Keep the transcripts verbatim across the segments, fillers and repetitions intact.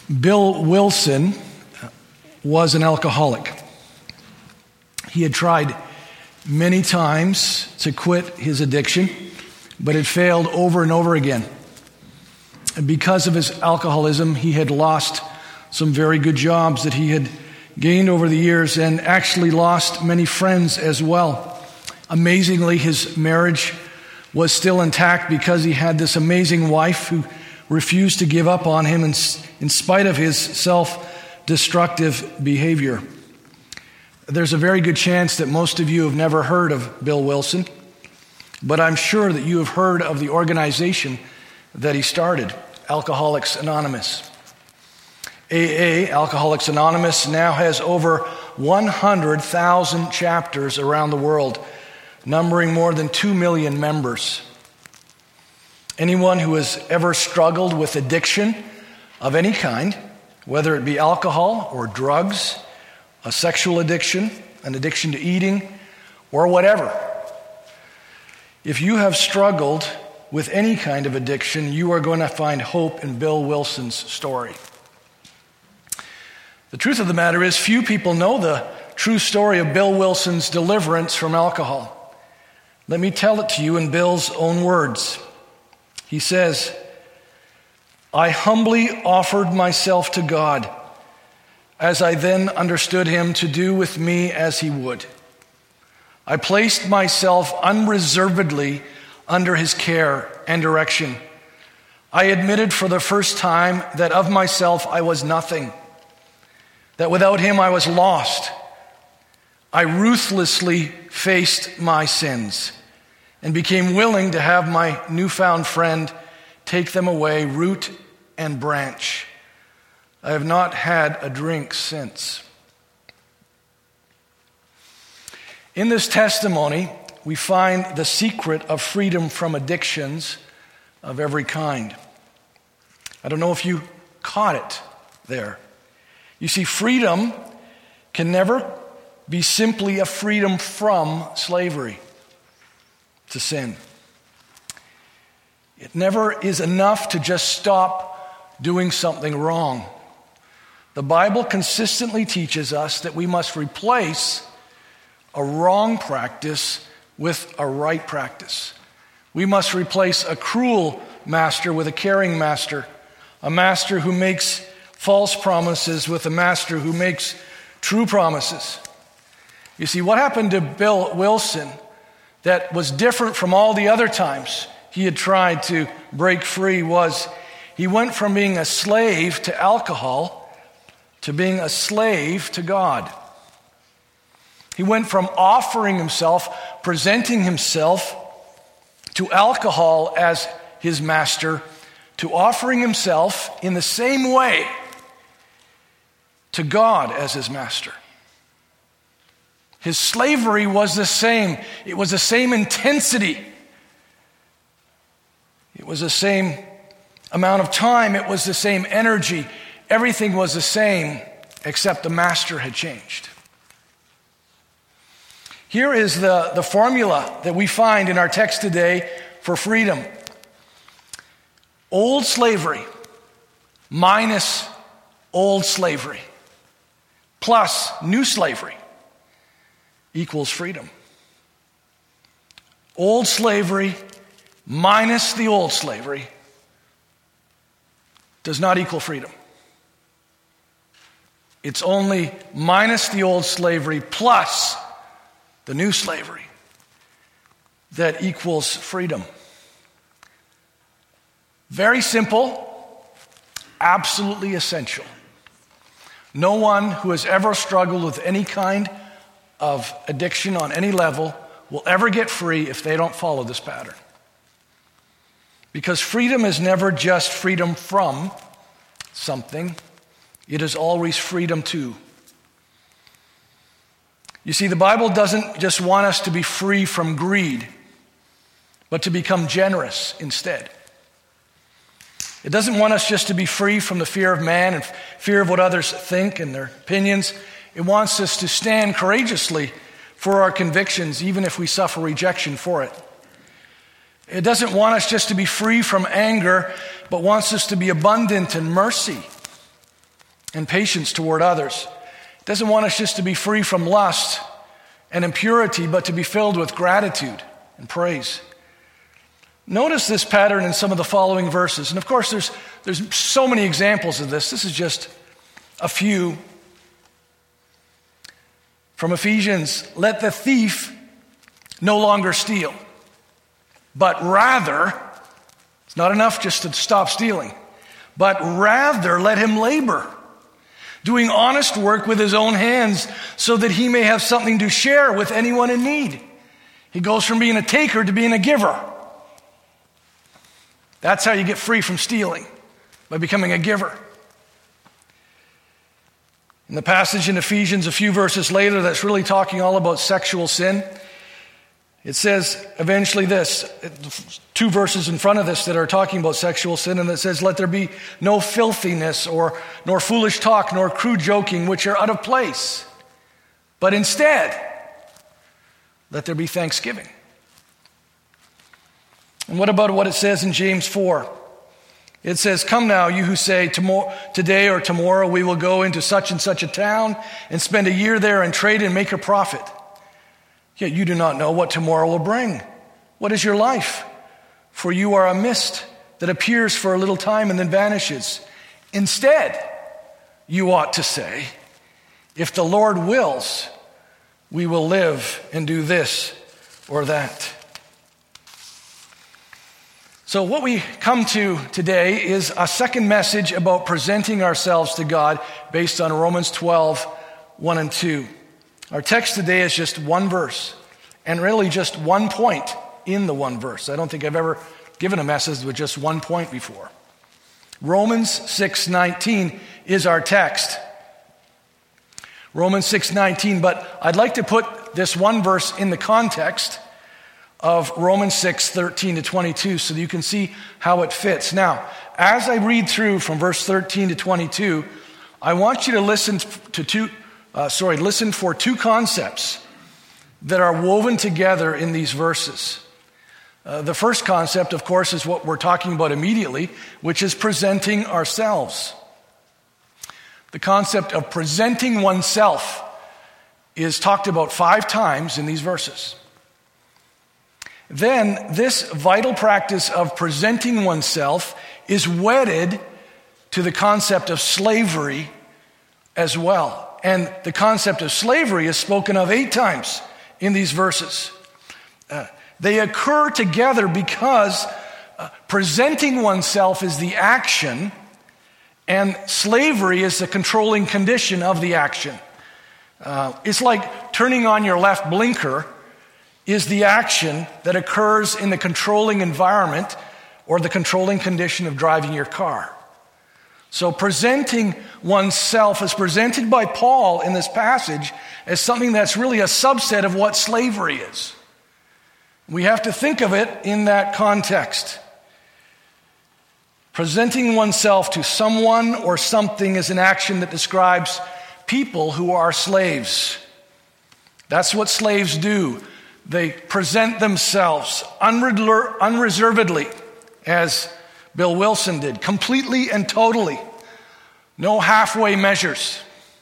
Bill Wilson was an alcoholic. He had tried many times to quit his addiction, but it failed over and over again. And because of his alcoholism, he had lost some very good jobs that he had gained over the years, and actually lost many friends as well. Amazingly, his marriage was still intact because he had this amazing wife who refused to give up on him in, in spite of his self-destructive behavior. There's a very good chance that most of you have never heard of Bill Wilson, but I'm sure that you have heard of the organization that he started, Alcoholics Anonymous. A A, Alcoholics Anonymous, now has over one hundred thousand chapters around the world, numbering more than two million members. Anyone who has ever struggled with addiction of any kind, whether it be alcohol or drugs, a sexual addiction, an addiction to eating, or whatever, if you have struggled with any kind of addiction, you are going to find hope in Bill Wilson's story. The truth of the matter is, few people know the true story of Bill Wilson's deliverance from alcohol. Let me tell it to you in Bill's own words. He says, "I humbly offered myself to God, as I then understood him to do with me as he would. I placed myself unreservedly under his care and direction. I admitted for the first time that of myself I was nothing, that without him I was lost. I ruthlessly faced my sins and became willing to have my newfound friend take them away root and branch. I have not had a drink since." In this testimony, we find the secret of freedom from addictions of every kind. I don't know if you caught it there. You see, freedom can never be simply a freedom from slavery to sin. It never is enough to just stop doing something wrong. The Bible consistently teaches us that we must replace a wrong practice with a right practice. We must replace a cruel master with a caring master, a master who makes false promises with a master who makes true promises. You see, what happened to Bill Wilson that was different from all the other times he had tried to break free was he went from being a slave to alcohol to being a slave to God. He went from offering himself, presenting himself to alcohol as his master, to offering himself in the same way to God as his master. His slavery was the same. It was the same intensity. It was the same amount of time. It was the same energy. Everything was the same, except the master had changed. Here is the, the formula that we find in our text today for freedom. Old slavery minus old slavery plus new slavery equals freedom. Old slavery minus the old slavery does not equal freedom. It's only minus the old slavery plus the new slavery that equals freedom. Very simple, absolutely essential. No one who has ever struggled with any kind of addiction on any level will ever get free if they don't follow this pattern. Because freedom is never just freedom from something. It is always freedom to. You see, the Bible doesn't just want us to be free from greed, but to become generous instead. It doesn't want us just to be free from the fear of man and fear of what others think and their opinions. It wants us to stand courageously for our convictions, even if we suffer rejection for it. It doesn't want us just to be free from anger, but wants us to be abundant in mercy. and patience toward others. It doesn't want us just to be free from lust and impurity, but to be filled with gratitude and praise. Notice this pattern in some of the following verses. And of course, there's, there's so many examples of this. This is just a few. From Ephesians, let the thief no longer steal, but rather, it's not enough just to stop stealing, but rather let him labor, doing honest work with his own hands so that he may have something to share with anyone in need. He goes from being a taker to being a giver. That's how you get free from stealing, by becoming a giver. In the passage in Ephesians, a few verses later, that's really talking all about sexual sin. It says eventually this, two verses in front of this that are talking about sexual sin, and it says, let there be no filthiness or nor foolish talk nor crude joking, which are out of place. But instead, let there be thanksgiving. And what about what it says in James four? It says, come now, you who say, tomorrow, today or tomorrow we will go into such and such a town and spend a year there and trade and make a profit. Yet you do not know what tomorrow will bring. What is your life? For you are a mist that appears for a little time and then vanishes. Instead, you ought to say, if the Lord wills, we will live and do this or that. So what we come to today is a second message about presenting ourselves to God based on Romans twelve, one and two. Our text today is just one verse, and really just one point in the one verse. I don't think I've ever given a message with just one point before. Romans six nineteen is our text. Romans six nineteen, but I'd like to put this one verse in the context of Romans six thirteen to twenty-two so that you can see how it fits. Now, as I read through from verse thirteen to twenty-two, I want you to listen to two, uh, sorry, listen for two concepts that are woven together in these verses. Uh, the first concept, of course, is what we're talking about immediately, which is presenting ourselves. The concept of presenting oneself is talked about five times in these verses. Then this vital practice of presenting oneself is wedded to the concept of slavery as well. And the concept of slavery is spoken of eight times in these verses. Uh, they occur together because uh, presenting oneself is the action and slavery is the controlling condition of the action. Uh, it's like turning on your left blinker is the action that occurs in the controlling environment or the controlling condition of driving your car. So presenting oneself is presented by Paul in this passage as something that's really a subset of what slavery is. We have to think of it in that context. Presenting oneself to someone or something is an action that describes people who are slaves. That's what slaves do. They present themselves unreservedly, as Bill Wilson did, completely and totally. No halfway measures.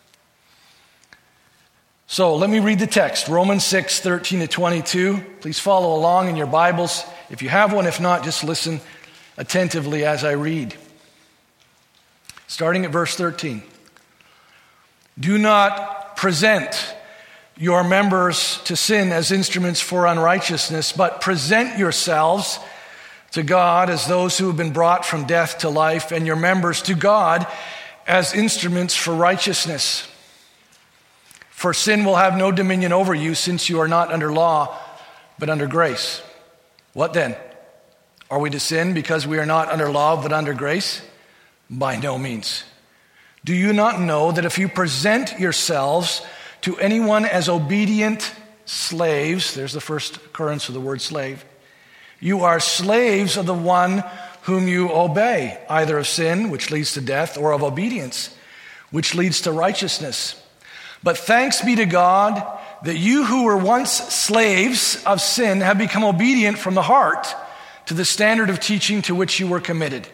So let me read the text, Romans six thirteen to twenty-two. Please follow along in your Bibles. If you have one, if not, just listen attentively as I read. Starting at verse thirteen. Do not present your members to sin as instruments for unrighteousness, but present yourselves to God as those who have been brought from death to life, and your members to God as instruments for righteousness. For sin will have no dominion over you, since you are not under law, but under grace. What then? Are we to sin because we are not under law, but under grace? By no means. Do you not know that if you present yourselves to anyone as obedient slaves, there's the first occurrence of the word slave, you are slaves of the one whom you obey, either of sin, which leads to death, or of obedience, which leads to righteousness. But thanks be to God that you who were once slaves of sin have become obedient from the heart to the standard of teaching to which you were committed.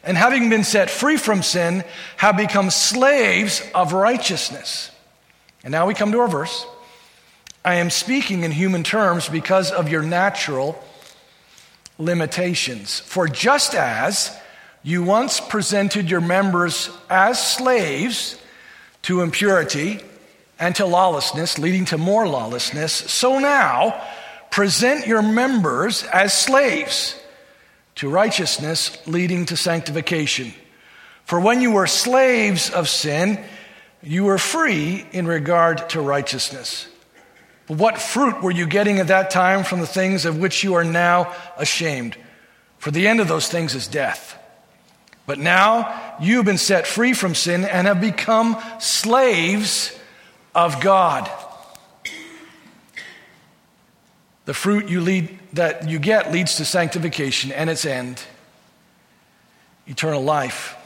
and having been set free from sin, have become slaves of righteousness. And now we come to our verse. I am speaking in human terms because of your natural limitations. For just as you once presented your members as slaves to impurity and to lawlessness, leading to more lawlessness, so now present your members as slaves to righteousness, leading to sanctification. For when you were slaves of sin, you were free in regard to righteousness. But what fruit were you getting at that time from the things of which you are now ashamed? For the end of those things is death. But now you have been set free from sin and have become slaves of God. The fruit you lead, that you get leads to sanctification, and its end, eternal life.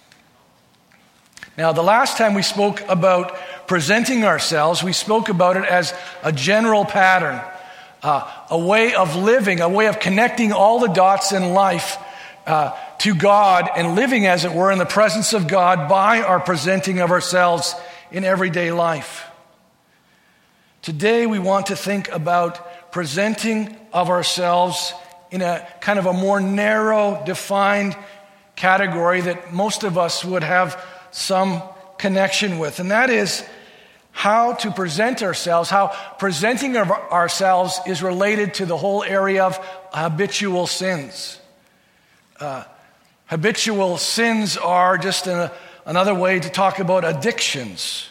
Now, the last time we spoke about presenting ourselves, we spoke about it as a general pattern, uh, a way of living, a way of connecting all the dots in life uh, to God and living, as it were, in the presence of God by our presenting of ourselves in everyday life. Today, we want to think about presenting of ourselves in a kind of a more narrow, defined category that most of us would have some connection with, and that is how to present ourselves, how presenting of ourselves is related to the whole area of habitual sins. Uh, habitual sins are just a, another way to talk about addictions.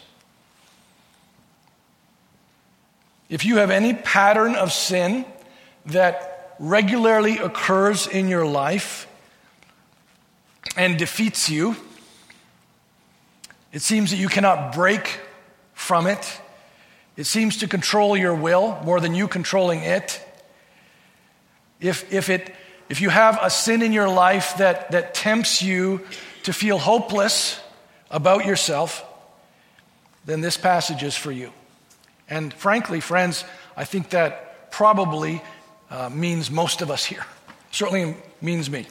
If you have any pattern of sin that regularly occurs in your life and defeats you, it seems that you cannot break from it. It seems to control your will more than you controlling it. If, if, it, if you have a sin in your life that, that tempts you to feel hopeless about yourself, then this passage is for you. And frankly, friends, I think that probably uh, means most of us here. Certainly means me.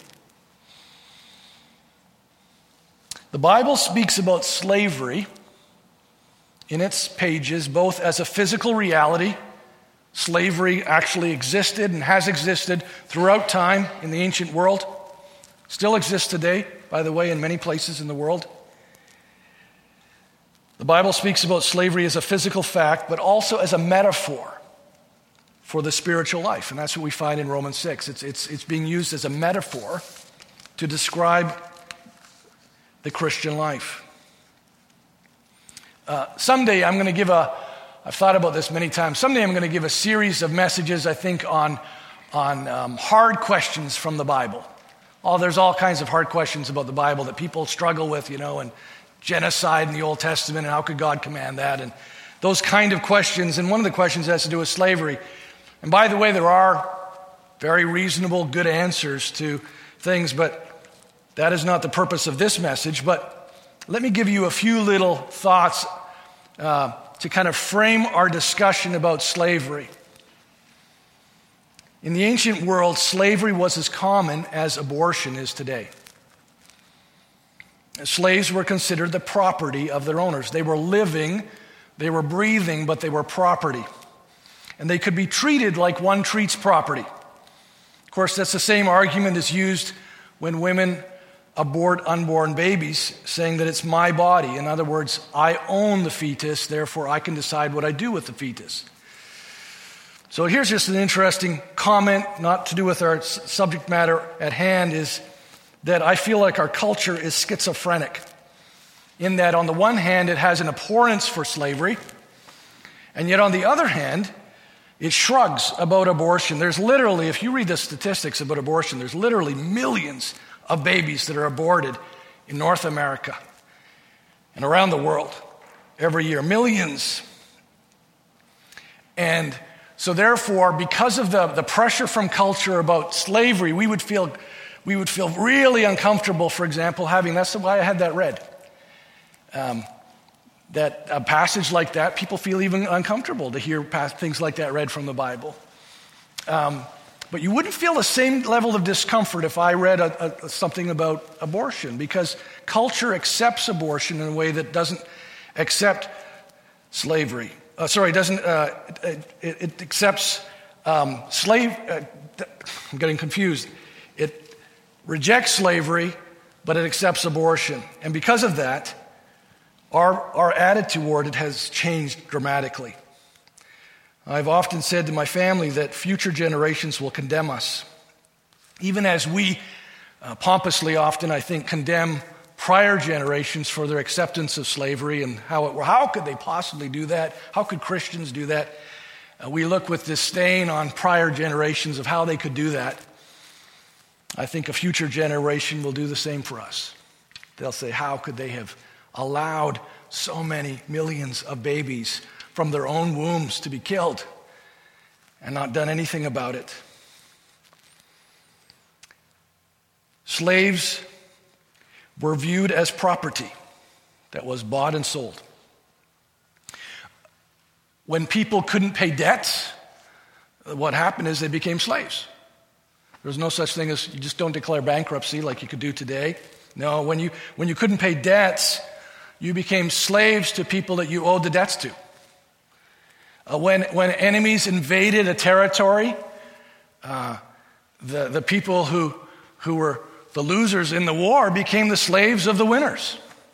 The Bible speaks about slavery in its pages, both as a physical reality. Slavery actually existed and has existed throughout time in the ancient world. Still exists today, by the way, in many places in the world. The Bible speaks about slavery as a physical fact, but also as a metaphor for the spiritual life. And that's what we find in Romans six. It's, it's, it's being used as a metaphor to describe the Christian life. Uh, someday I'm going to give a, I've thought about this many times, someday I'm going to give a series of messages, I think, on, on um, hard questions from the Bible. Oh, there's all kinds of hard questions about the Bible that people struggle with, you know, and genocide in the Old Testament, and how could God command that, and those kind of questions. And one of the questions has to do with slavery. And by the way, there are very reasonable, good answers to things, but that is not the purpose of this message. But let me give you a few little thoughts uh, to kind of frame our discussion about slavery. In the ancient world, slavery was as common as abortion is today. Slaves were considered the property of their owners. They were living, they were breathing, but they were property. And they could be treated like one treats property. Of course, that's the same argument that's used when women abort unborn babies, saying that it's my body. In other words, I own the fetus, therefore I can decide what I do with the fetus. So here's just an interesting comment, not to do with our subject matter at hand, is that I feel like our culture is schizophrenic, in that on the one hand it has an abhorrence for slavery, and yet on the other hand it shrugs about abortion. There's literally, if you read the statistics about abortion, there's literally millions of babies that are aborted in North America and around the world every year. Millions. And so therefore, because of the, the pressure from culture about slavery, we would feel we would feel really uncomfortable, for example, having, that's why I had that read. Um, that a passage like that, people feel even uncomfortable to hear things like that read from the Bible. Um, But you wouldn't feel the same level of discomfort if I read a, a, something about abortion, because culture accepts abortion in a way that doesn't accept slavery. Uh, sorry, doesn't uh, it, it accepts um, slave. Uh, I'm getting confused. It rejects slavery, but it accepts abortion, and because of that, our our attitude toward it has changed dramatically. I've often said to my family that future generations will condemn us, even as we uh, pompously often, I think, condemn prior generations for their acceptance of slavery and how it, how could they possibly do that? How could Christians do that? Uh, we look with disdain on prior generations of how they could do that. I think a future generation will do the same for us. They'll say, how could they have allowed so many millions of babies from their own wombs to be killed and not done anything about it? Slaves were viewed as property that was bought and sold. When people couldn't pay debts, what happened is they became slaves. There was no such thing as you just don't declare bankruptcy like you could do today. No, when you when you couldn't pay debts, you became slaves to people that you owed the debts to. Uh, when, when enemies invaded a territory, uh, the, the people who, who were the losers in the war became the slaves of the winners.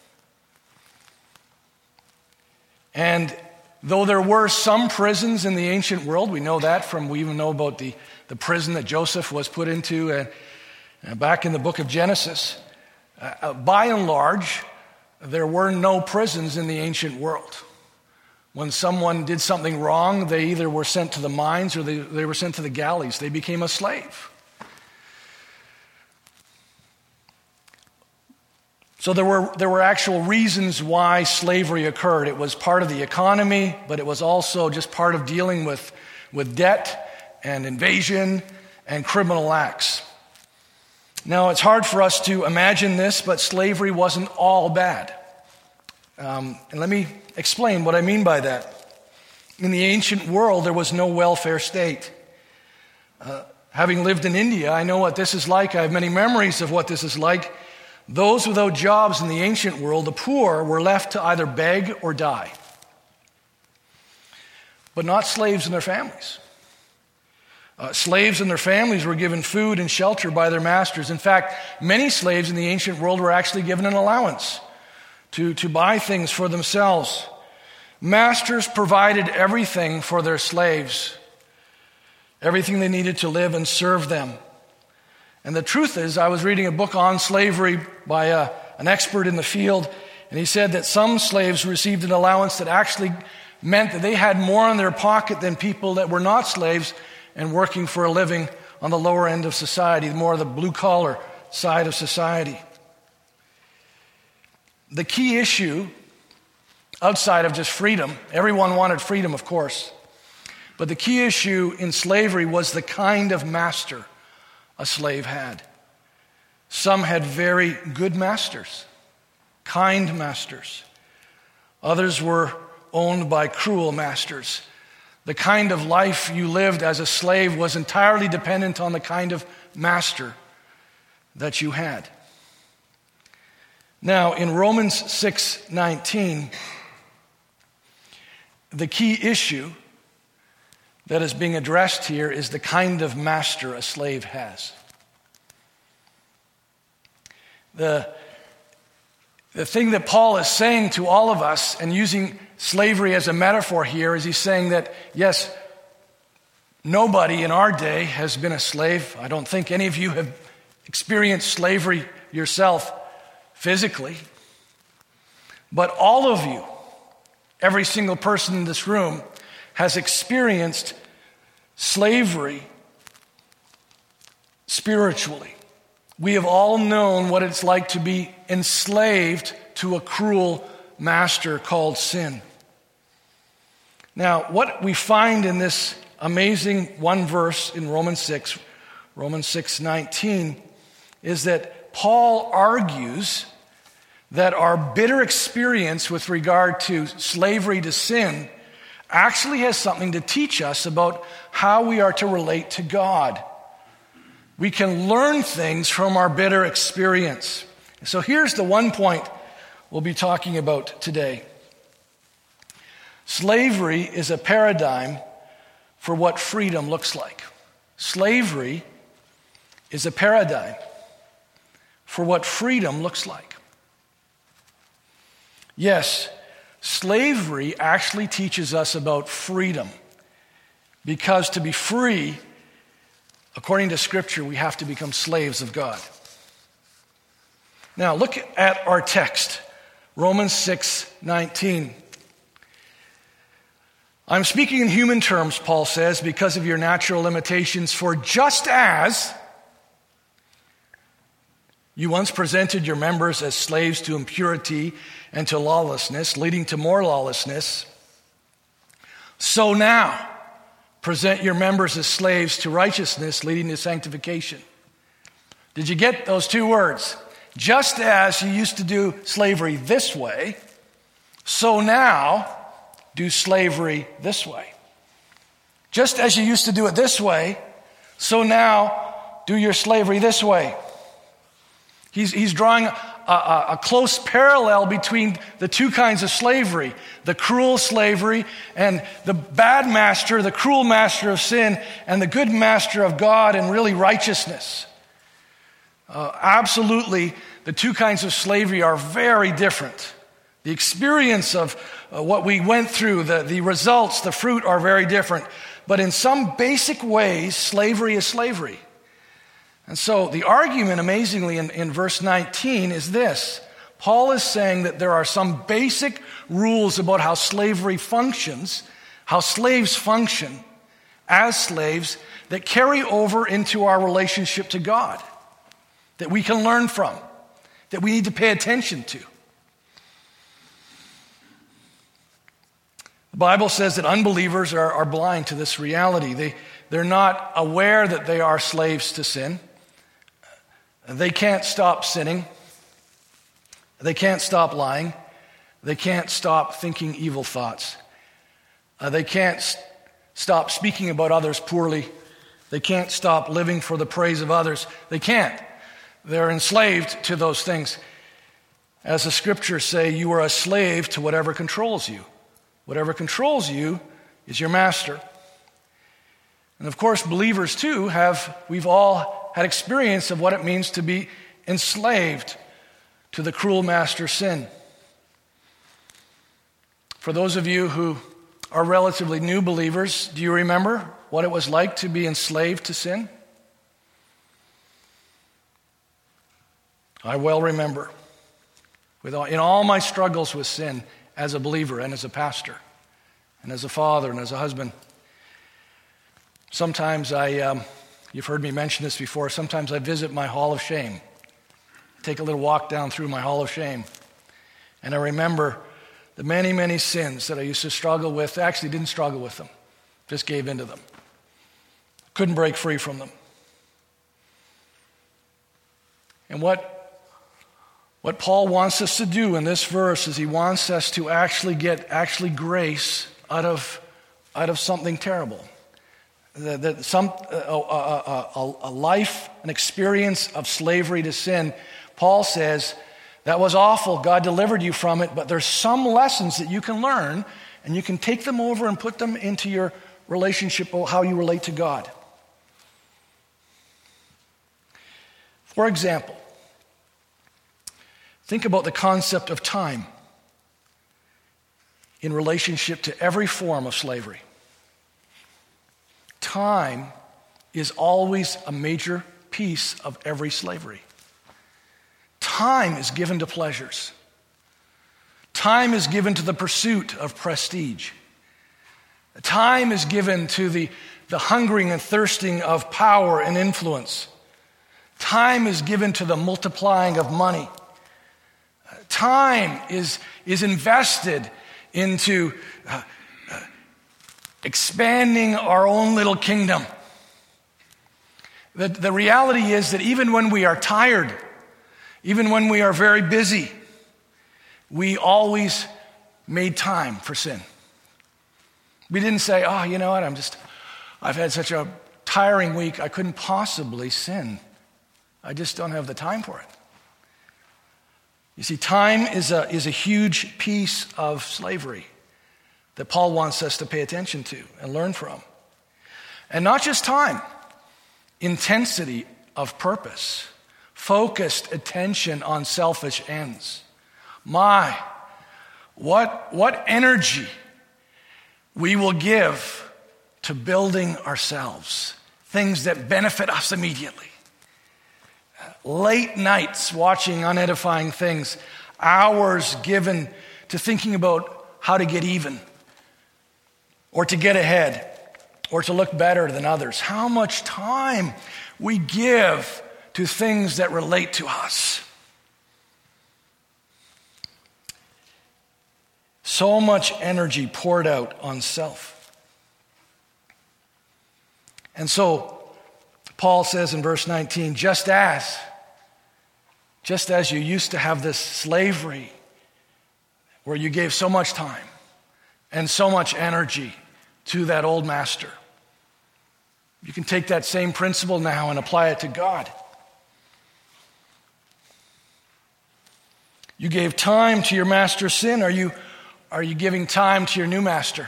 And though there were some prisons in the ancient world, we know that from, we even know about the, the prison that Joseph was put into uh, uh, back in the book of Genesis. Uh, uh, by and large, there were no prisons in the ancient world. When someone did something wrong, they either were sent to the mines or they, they were sent to the galleys. They became a slave. So there were there were actual reasons why slavery occurred. It was part of the economy, but it was also just part of dealing with, with debt and invasion and criminal acts. Now, it's hard for us to imagine this, but slavery wasn't all bad. Um, and let me explain what I mean by that. In the ancient world, there was no welfare state. Uh, having lived in India, I know what this is like. I have many memories of what this is like. Those without jobs in the ancient world, the poor, were left to either beg or die. But not slaves and their families. Uh, slaves and their families were given food and shelter by their masters. In fact, many slaves in the ancient world were actually given an allowance to, to buy things for themselves. Masters provided everything for their slaves, everything they needed to live and serve them. And the truth is, I was reading a book on slavery by a, an expert in the field, and he said that some slaves received an allowance that actually meant that they had more in their pocket than people that were not slaves and working for a living on the lower end of society, more of the blue-collar side of society. The key issue, outside of just freedom, everyone wanted freedom, of course, but the key issue in slavery was the kind of master a slave had. Some had very good masters, kind masters. Others were owned by cruel masters. The kind of life you lived as a slave was entirely dependent on the kind of master that you had. Now, in Romans six nineteen, the key issue that is being addressed here is the kind of master a slave has. The, the thing that Paul is saying to all of us, and using slavery as a metaphor here, is he's saying that, yes, nobody in our day has been a slave. I don't think any of you have experienced slavery yourself physically. But all of you, every single person in this room, has experienced slavery spiritually. We have all known what it's like to be enslaved to a cruel master called sin. Now, what we find in this amazing one verse in Romans six, Romans six nineteen, is that Paul argues that our bitter experience with regard to slavery to sin actually has something to teach us about how we are to relate to God We can learn things from our bitter experience. So here's the one point we'll be talking about today. Slavery is a paradigm for what freedom looks like. Slavery is a paradigm for what freedom looks like. Yes, slavery actually teaches us about freedom, because to be free, according to Scripture, we have to become slaves of God. Now, look at our text, Romans six nineteen. I'm speaking in human terms, Paul says, because of your natural limitations, for just as you once presented your members as slaves to impurity and to lawlessness, leading to more lawlessness, so now present your members as slaves to righteousness, leading to sanctification. Did you get those two words? Just as you used to do slavery this way, so now do slavery this way. Just as you used to do it this way, so now do your slavery this way. He's, he's drawing a, a, a close parallel between the two kinds of slavery, the cruel slavery and the bad master, the cruel master of sin, and the good master of God and really righteousness. Uh, absolutely, the two kinds of slavery are very different. The experience of uh, what we went through, the, the results, the fruit are very different. But in some basic ways, slavery is slavery. And so the argument, amazingly, in, in verse nineteen is this. Paul is saying that there are some basic rules about how slavery functions, how slaves function as slaves, that carry over into our relationship to God, that we can learn from, that we need to pay attention to. The Bible says that unbelievers are, are blind to this reality. They, they're not aware that they are slaves to sin. They can't stop sinning. They can't stop lying. They can't stop thinking evil thoughts. Uh, they can't st- stop speaking about others poorly. They can't stop living for the praise of others. They can't. They're enslaved to those things. As the scriptures say, you are a slave to whatever controls you. Whatever controls you is your master. And of course, believers too have, we've all had experience of what it means to be enslaved to the cruel master sin. For those of you who are relatively new believers, do you remember what it was like to be enslaved to sin? I well remember. With all, in all my struggles with sin as a believer and as a pastor and as a father and as a husband, sometimes I, um, you've heard me mention this before, sometimes I visit my hall of shame. Take a little walk down through my hall of shame. And I remember the many, many sins that I used to struggle with. I actually didn't struggle with them, just gave into them. Couldn't break free from them. And what What Paul wants us to do in this verse is he wants us to actually get actually grace out of, out of something terrible. That, that some, a, a, a, a life, an experience of slavery to sin, Paul says, that was awful, God delivered you from it, but there's some lessons that you can learn, and you can take them over and put them into your relationship, how you relate to God. For example, think about the concept of time in relationship to every form of slavery. Time is always a major piece of every slavery. Time is given to pleasures. Time is given to the pursuit of prestige. Time is given to the, the hungering and thirsting of power and influence. Time is given to the multiplying of money. Time is, is invested into uh, uh, expanding our own little kingdom. The, the reality is that even when we are tired, even when we are very busy, we always made time for sin. We didn't say, oh, you know what, I'm just, I've had such a tiring week, I couldn't possibly sin. I just don't have the time for it. You see, time is a, is a huge piece of slavery that Paul wants us to pay attention to and learn from. And not just time, intensity of purpose, focused attention on selfish ends. My, what, what energy we will give to building ourselves, things that benefit us immediately. Late nights watching unedifying things, hours given to thinking about how to get even, or to get ahead, or to look better than others. How much time we give to things that relate to us. So much energy poured out on self. And so, Paul says in verse nineteen, just as, just as you used to have this slavery where you gave so much time and so much energy to that old master, you can take that same principle now and apply it to God. You gave time to your master's sin. Are you, are you giving time to your new master?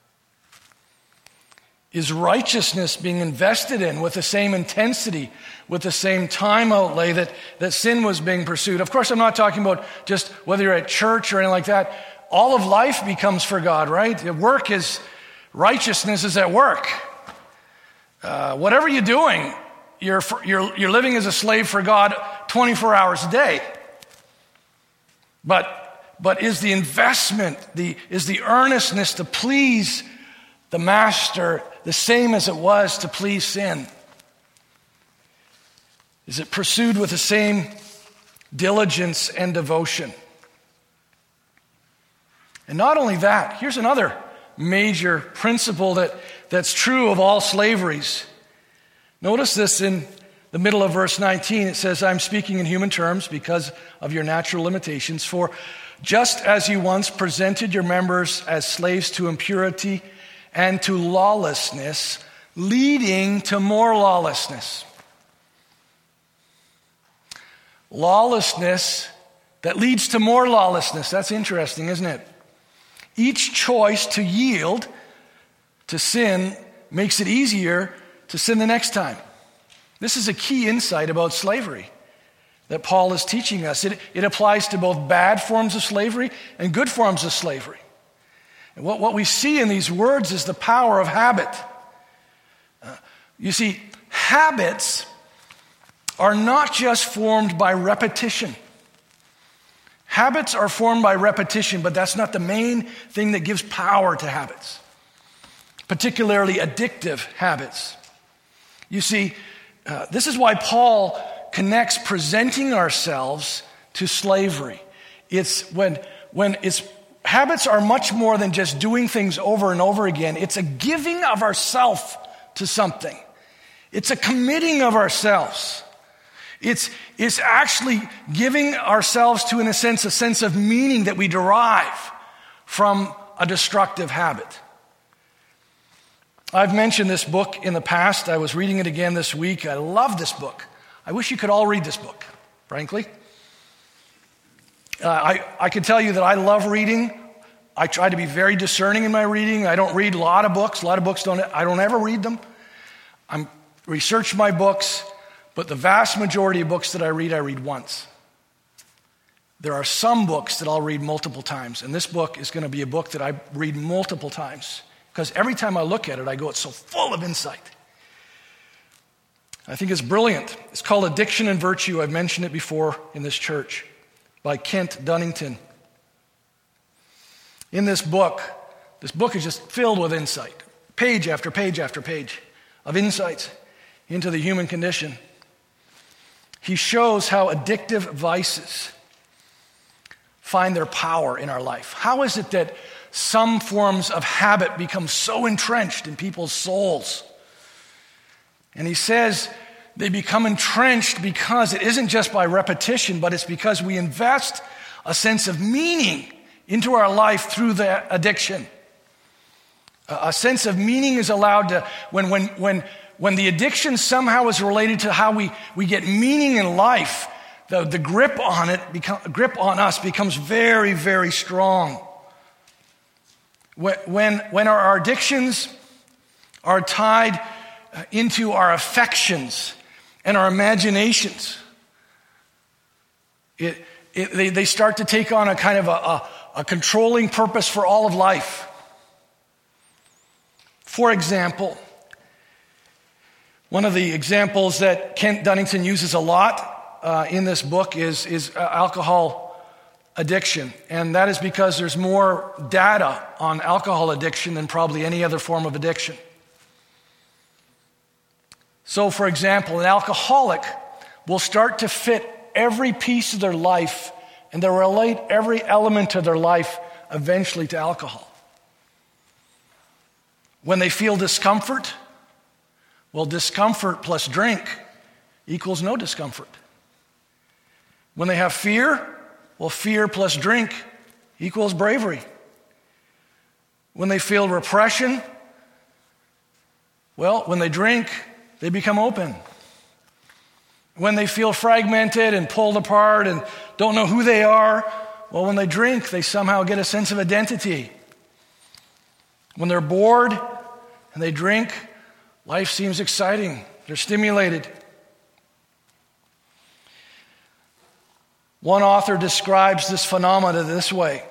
Is righteousness being invested in with the same intensity, with the same time outlay that, that sin was being pursued? Of course, I'm not talking about just whether you're at church or anything like that. All of life becomes for God, right? Work is, righteousness is at work. Uh, whatever you're doing, you're, you're, you're living as a slave for God twenty-four hours a day. But, but is the investment, the, is the earnestness to please the master the same as it was to please sin? Is it pursued with the same diligence and devotion? And not only that, here's another major principle that, that's true of all slaveries. Notice this in the middle of verse nineteen. It says, I'm speaking in human terms because of your natural limitations. For just as you once presented your members as slaves to impurity and to lawlessness, leading to more lawlessness. Lawlessness that leads to more lawlessness. That's interesting, isn't it? Each choice to yield to sin makes it easier to sin the next time. This is a key insight about slavery that Paul is teaching us. It, it applies to both bad forms of slavery and good forms of slavery. And what, what we see in these words is the power of habit. Uh, you see, habits are not just formed by repetition. Habits are formed by repetition, but that's not the main thing that gives power to habits, particularly addictive habits. You see, uh, this is why Paul connects presenting ourselves to slavery. It's when, when it's habits are much more than just doing things over and over again. It's a giving of ourself to something. It's a committing of ourselves. It's, it's actually giving ourselves to, in a sense, a sense of meaning that we derive from a destructive habit. I've mentioned this book in the past. I was reading it again this week. I love this book. I wish you could all read this book, frankly. Uh, I, I can tell you that I love reading. I try to be very discerning in my reading. I don't read a lot of books. A lot of books don't, I don't ever read them. I research my books, but the vast majority of books that I read, I read once. There are some books that I'll read multiple times, and this book is going to be a book that I read multiple times, because every time I look at it, I go, it's so full of insight. I think it's brilliant. It's called Addiction and Virtue. I've mentioned it before in this church, by Kent Dunnington. In this book, this book is just filled with insight, page after page after page of insights into the human condition. He shows how addictive vices find their power in our life. How is it that some forms of habit become so entrenched in people's souls? And he says they become entrenched because it isn't just by repetition, but it's because we invest a sense of meaning into our life through the addiction. A sense of meaning is allowed to, when, when, when, when the addiction somehow is related to how we, we get meaning in life, the, the grip on it, become, grip on us becomes very, very strong. When, when, when our addictions are tied into our affections and our imaginations, it, it, they, they start to take on a kind of a, a, a controlling purpose for all of life. For example, one of the examples that Kent Dunnington uses a lot uh, in this book is, is uh, alcohol addiction. And that is because there's more data on alcohol addiction than probably any other form of addiction. So, for example, an alcoholic will start to fit every piece of their life and they'll relate every element of their life eventually to alcohol. When they feel discomfort, well, discomfort plus drink equals no discomfort. When they have fear, well, fear plus drink equals bravery. When they feel repression, well, when they drink, they become open. When they feel fragmented and pulled apart and don't know who they are, well, when they drink, they somehow get a sense of identity. When they're bored and they drink, life seems exciting. They're stimulated. One author describes this phenomenon this way.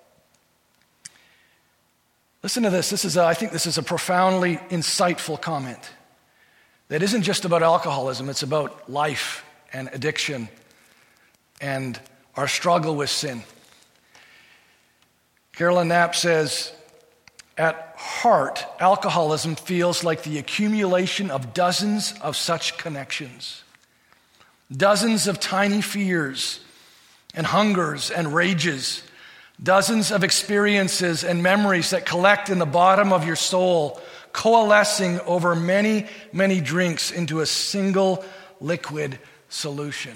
Listen to this. This is, a, I think this is a profoundly insightful comment. That isn't just about alcoholism, it's about life and addiction and our struggle with sin. Carolyn Knapp says, at heart, alcoholism feels like the accumulation of dozens of such connections. Dozens of tiny fears and hungers and rages. Dozens of experiences and memories that collect in the bottom of your soul, coalescing over many, many drinks into a single liquid solution.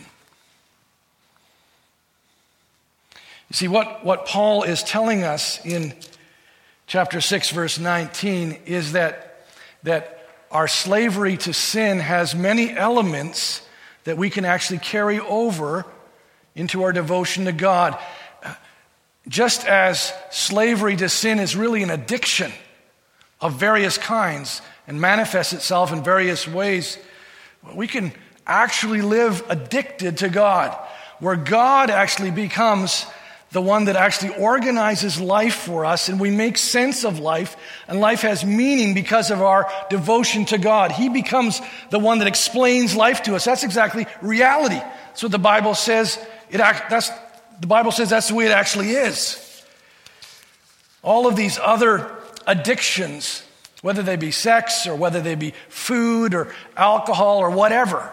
You see, what, what Paul is telling us in chapter six, verse nineteen, is that, that our slavery to sin has many elements that we can actually carry over into our devotion to God. Just as slavery to sin is really an addiction of various kinds and manifests itself in various ways, we can actually live addicted to God, where God actually becomes the one that actually organizes life for us, and we make sense of life, and life has meaning because of our devotion to God. He becomes the one that explains life to us. That's exactly reality. That's what the Bible says. It that's the Bible says that's the way it actually is. All of these other addictions, whether they be sex or whether they be food or alcohol or whatever,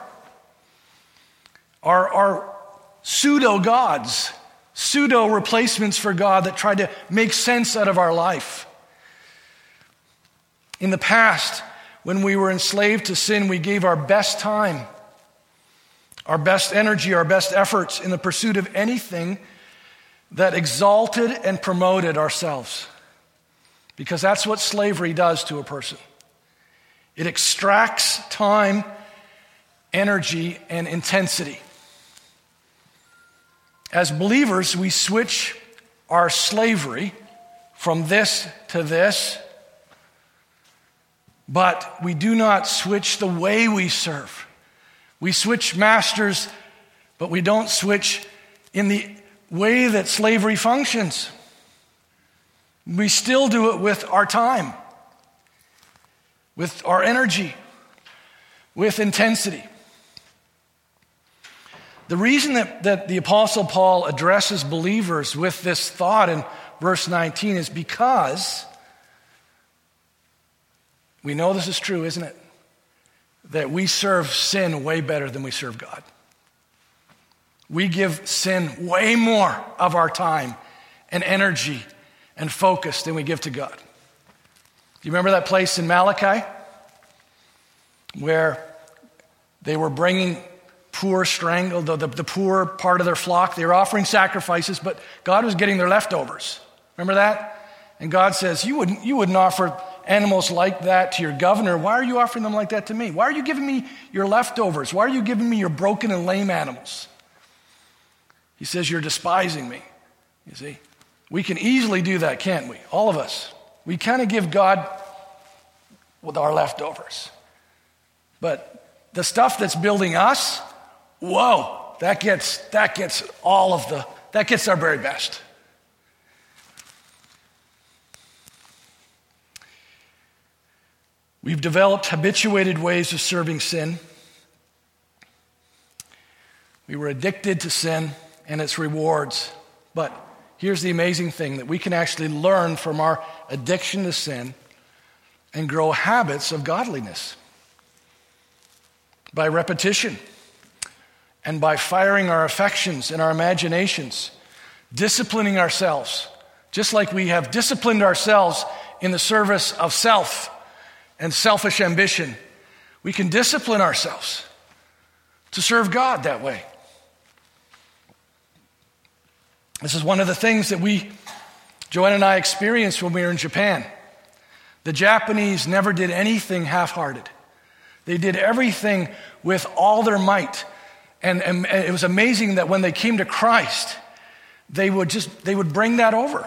are, are pseudo-gods, pseudo-replacements for God that try to make sense out of our life. In the past, when we were enslaved to sin, we gave our best time, our best energy, our best efforts in the pursuit of anything that exalted and promoted ourselves. Because that's what slavery does to a person. It extracts time, energy, and intensity. As believers, we switch our slavery from this to this, but we do not switch the way we serve. We switch masters, but we don't switch in the way that slavery functions. We still do it with our time, with our energy, with intensity. The reason that, that the Apostle Paul addresses believers with this thought in verse nineteen is because we know this is true, isn't it? That we serve sin way better than we serve God. We give sin way more of our time and energy and focus than we give to God. Do you remember that place in Malachi where they were bringing poor strangled, the, the, the poor part of their flock? They were offering sacrifices, but God was getting their leftovers. Remember that? And God says, you wouldn't, you wouldn't offer animals like that to your governor, why are you offering them like that to me? Why are you giving me your leftovers? Why are you giving me your broken and lame animals? He says, you're despising me. You see, we can easily do that, can't we? All of us. We kind of give God with our leftovers. But the stuff that's building us, whoa, that gets that gets all of the, that gets our very best. We've developed habituated ways of serving sin. We were addicted to sin and its rewards. But here's the amazing thing, that we can actually learn from our addiction to sin and grow habits of godliness by repetition and by firing our affections and our imaginations, disciplining ourselves, just like we have disciplined ourselves in the service of self and selfish ambition. We can discipline ourselves to serve God that way. This is one of the things that we, Joanne and I, experienced when we were in Japan. The Japanese never did anything half-hearted. They did everything with all their might. And, and it was amazing that when they came to Christ, they would just, they would bring that over.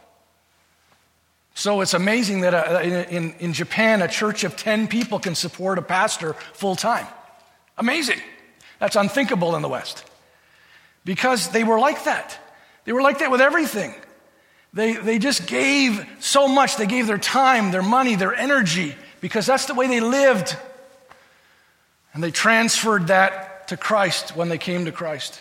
So it's amazing that uh, in, in Japan, a church of ten people can support a pastor full-time. Amazing. That's unthinkable in the West. Because they were like that. They were like that with everything. They, they just gave so much. They gave their time, their money, their energy, because that's the way they lived. And they transferred that to Christ when they came to Christ.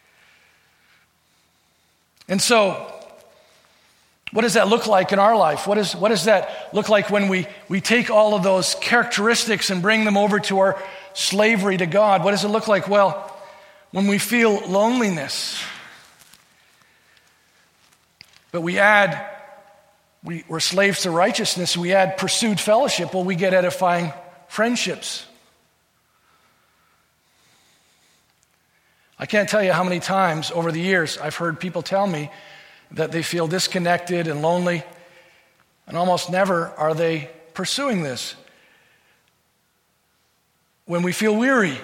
And so, what does that look like in our life? What, is, what does that look like when we, we take all of those characteristics and bring them over to our slavery to God? What does it look like? Well, when we feel loneliness, but we add, we, we're slaves to righteousness, we add pursued fellowship, well, we get edifying friendships. I can't tell you how many times over the years I've heard people tell me that they feel disconnected and lonely, and almost never are they pursuing this. When we feel weary,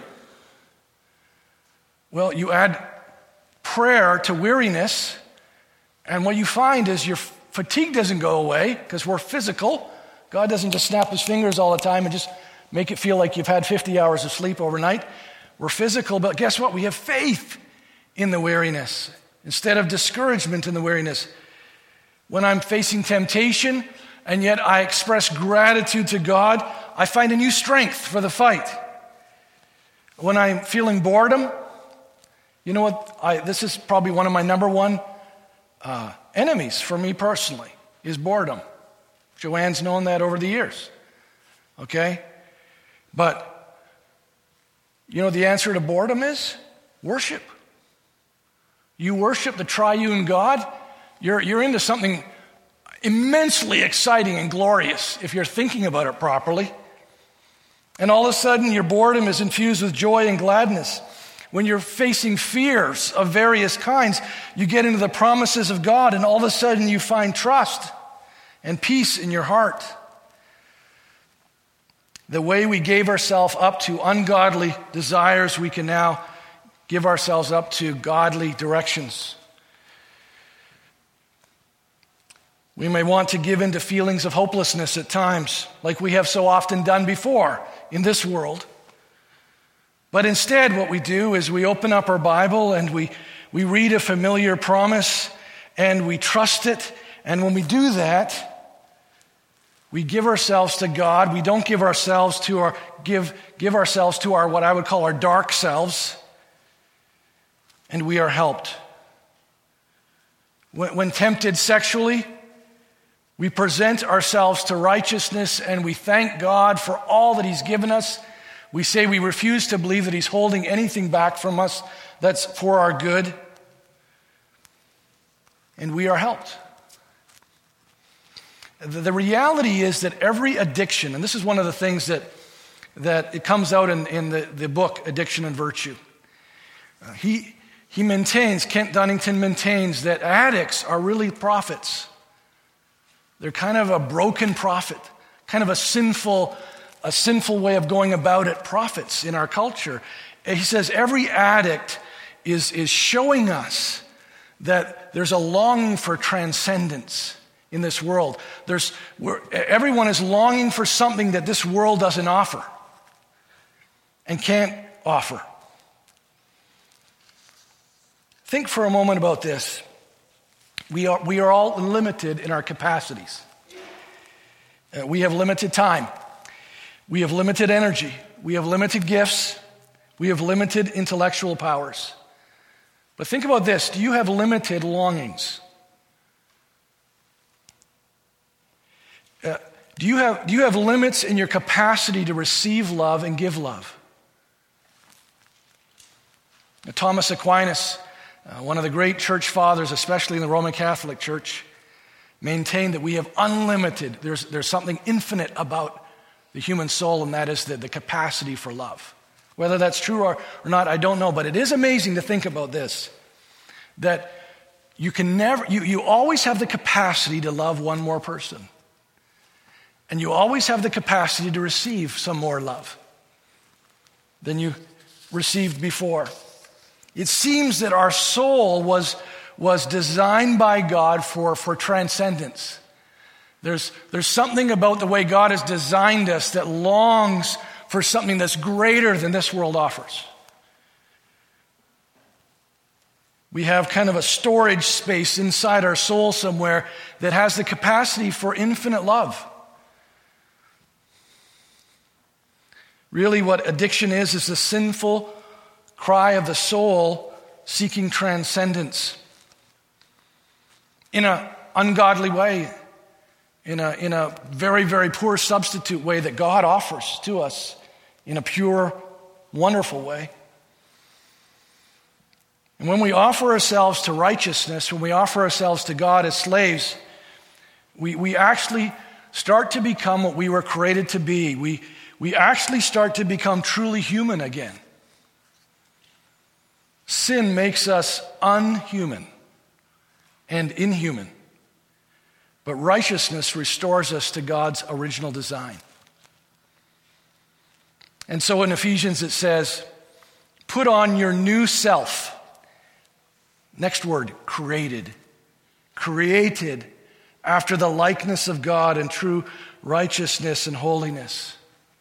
well, you add prayer to weariness, and what you find is your fatigue doesn't go away because we're physical. God doesn't just snap his fingers all the time and just make it feel like you've had fifty hours of sleep overnight. We're physical, but guess what? We have faith in the weariness instead of discouragement in the weariness. When I'm facing temptation and yet I express gratitude to God, I find a new strength for the fight. When I'm feeling boredom, you know what? I, this is probably one of my number one uh, enemies for me personally, is boredom. Joanne's known that over the years. Okay? But you know the answer to boredom is worship. You worship the triune God, you're, you're into something immensely exciting and glorious if you're thinking about it properly. And all of a sudden your boredom is infused with joy and gladness. When you're facing fears of various kinds, you get into the promises of God, and all of a sudden you find trust and peace in your heart. The way we gave ourselves up to ungodly desires, we can now give ourselves up to godly directions. We may want to give in to feelings of hopelessness at times, like we have so often done before in this world. But instead, what we do is we open up our Bible and we, we read a familiar promise and we trust it. And when we do that, we give ourselves to God. We don't give ourselves to our give give ourselves to our what I would call our dark selves, and we are helped. When, when tempted sexually, we present ourselves to righteousness, and we thank God for all that He's given us. We say we refuse to believe that He's holding anything back from us that's for our good, and we are helped. The reality is that every addiction, and this is one of the things that, that it comes out in, in the, the book, Addiction and Virtue. Uh, he, he maintains, Kent Dunnington maintains, that addicts are really prophets. They're kind of a broken prophet, kind of a sinful, a sinful way of going about it profits in our culture. And he says every addict is, is showing us that there's a longing for transcendence in this world. There's, we're, everyone is longing for something that this world doesn't offer and can't offer. Think for a moment about this. We are, we are all limited in our capacities. Uh, we have limited time. We have limited energy. We have limited gifts. We have limited intellectual powers. But think about this. Do you have limited longings? Uh, do you have, do you have limits in your capacity to receive love and give love? Now, Thomas Aquinas, uh, one of the great church fathers, especially in the Roman Catholic Church, maintained that we have unlimited, there's, there's something infinite about the human soul, and that is the, the capacity for love. Whether that's true or, or not, I don't know, but it is amazing to think about this, that you can never, you, you always have the capacity to love one more person. And you always have the capacity to receive some more love than you received before. It seems that our soul was, was designed by God for, for transcendence. There's, there's something about the way God has designed us that longs for something that's greater than this world offers. We have kind of a storage space inside our soul somewhere that has the capacity for infinite love. Really, what addiction is, is the sinful cry of the soul seeking transcendence in an ungodly way, in a, in a very, very poor substitute way that God offers to us in a pure, wonderful way. And when we offer ourselves to righteousness, when we offer ourselves to God as slaves, we, we actually start to become what we were created to be. We We actually start to become truly human again. Sin makes us unhuman and inhuman, but righteousness restores us to God's original design. And so in Ephesians it says, put on your new self. Next word, created. Created after the likeness of God in true righteousness and holiness.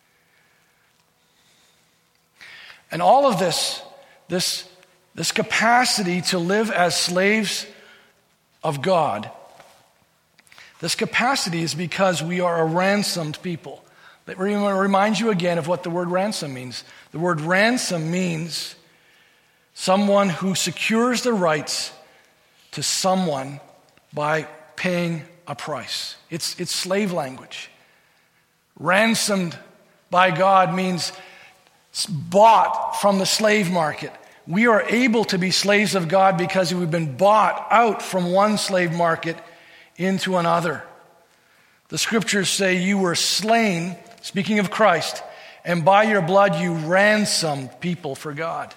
And all of this, this, this capacity to live as slaves of God, this capacity is because we are a ransomed people. Let me remind you again of what the word ransom means. The word ransom means someone who secures the rights to someone by paying a price. It's, it's slave language. Ransomed by God means bought from the slave market. We are able to be slaves of God because we've been bought out from one slave market into another. The scriptures say you were slain, speaking of Christ, and by your blood you ransomed people for God.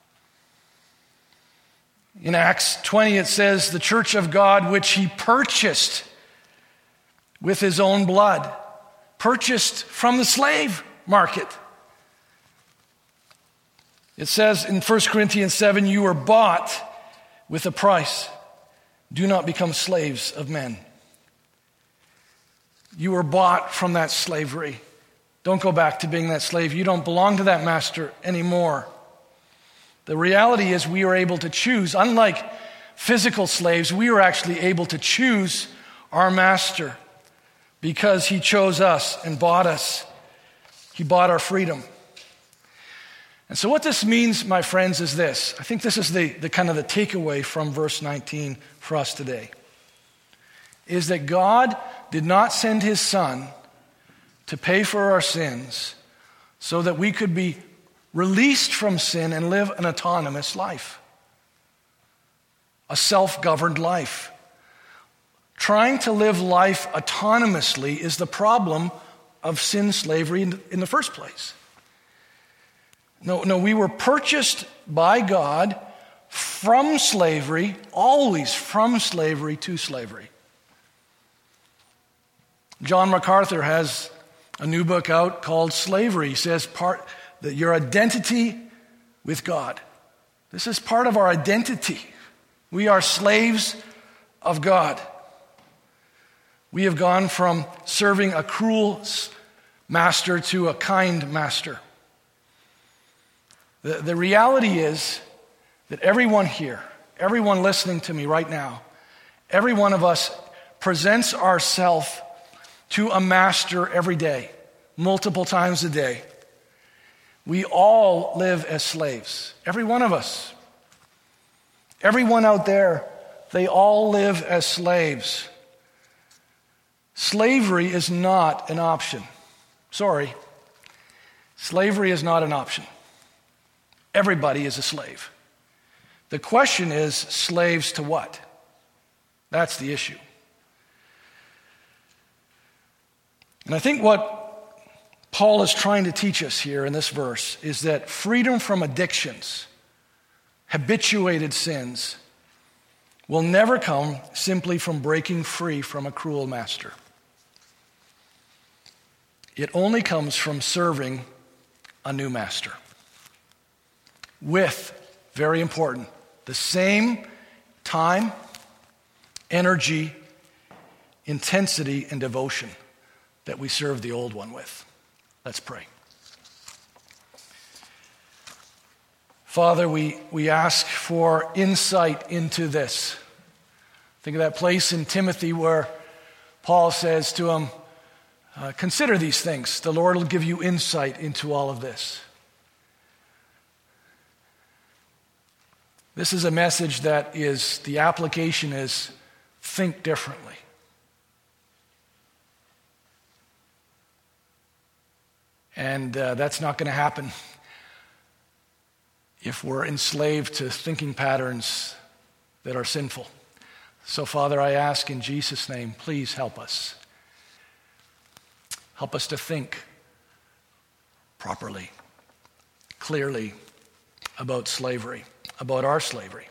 In Acts twenty it says, the church of God which he purchased with his own blood, purchased from the slave market. It says in First Corinthians seven, you were bought with a price. Do not become slaves of men. You were bought from that slavery. Don't go back to being that slave. You don't belong to that master anymore. The reality is we are able to choose. Unlike physical slaves, we are actually able to choose our master because he chose us and bought us. He bought our freedom. And so what this means, my friends, is this. I think this is the, the kind of the takeaway from verse nineteen for us today. Is that God did not send his son to pay for our sins so that we could be released from sin and live an autonomous life. A self-governed life. Trying to live life autonomously is the problem of sin slavery in, in the first place. No, no, we were purchased by God from slavery, always from slavery to slavery. John MacArthur has a new book out called Slavery. He says part that your identity with God. This is part of our identity. We are slaves of God. We have gone from serving a cruel master to a kind master. The, the reality is that everyone here, everyone listening to me right now, every one of us presents ourselves to a master every day, multiple times a day. We all live as slaves, every one of us. Everyone out there, they all live as slaves. Slavery is not an option. Sorry. Slavery is not an option. Everybody is a slave. The question is, slaves to what? That's the issue. And I think what Paul is trying to teach us here in this verse is that freedom from addictions, habituated sins, will never come simply from breaking free from a cruel master. It only comes from serving a new master with, very important, the same time, energy, intensity, and devotion that we serve the old one with. Let's pray. Father, we, we ask for insight into this. Think of that place in Timothy where Paul says to him, uh, consider these things. The Lord will give you insight into all of this. This is a message that is, the application is, think differently. And uh, that's not going to happen if we're enslaved to thinking patterns that are sinful. So, Father, I ask in Jesus' name, please help us. Help us to think properly, clearly about slavery, about our slavery.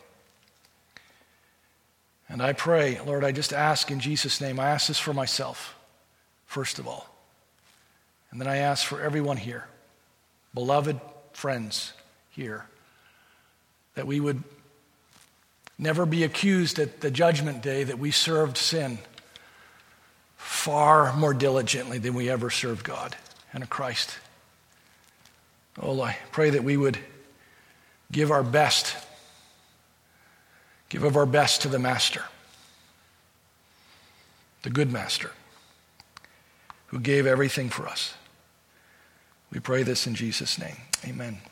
And I pray, Lord, I just ask in Jesus' name, I ask this for myself, first of all. And then I ask for everyone here, beloved friends here, that we would never be accused at the judgment day that we served sin far more diligently than we ever served God and Christ. Oh, I pray that we would give our best, give of our best to the Master, the good Master, who gave everything for us. We pray this in Jesus' name. Amen.